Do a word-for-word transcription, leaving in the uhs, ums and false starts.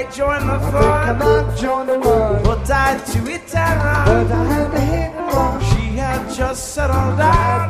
might join the I fun. think I might join the run, But I to it and run. but I had to hit and run. She had just settled down.